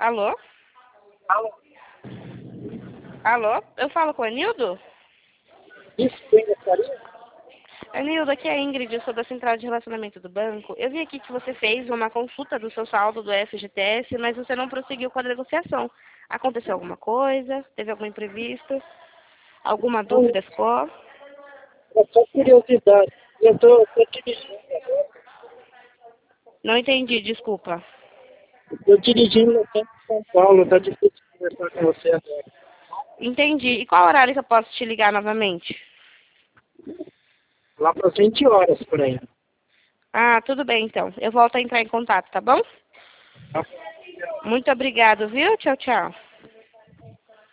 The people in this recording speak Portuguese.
Alô? Alô? Alô? Eu falo com o Anildo? Isso, quem gostaria? Anildo, aqui é a Ingrid, eu sou da Central de Relacionamento do Banco. Eu vi aqui que você fez uma consulta do seu saldo do FGTS, mas você não prosseguiu com a negociação. Aconteceu alguma coisa? Teve algum imprevisto? Alguma Não, dúvida ficou? é só curiosidade. Eu tô dirigindo agora. Não entendi, desculpa. Tô dirigindo no centro de São Paulo, tá difícil conversar com você agora. Entendi. E qual horário que eu posso te ligar novamente? Lá para 20 horas por aí. Ah, tudo bem então. Eu volto a entrar em contato, tá bom? Tá? Muito obrigado, viu? Tchau, tchau.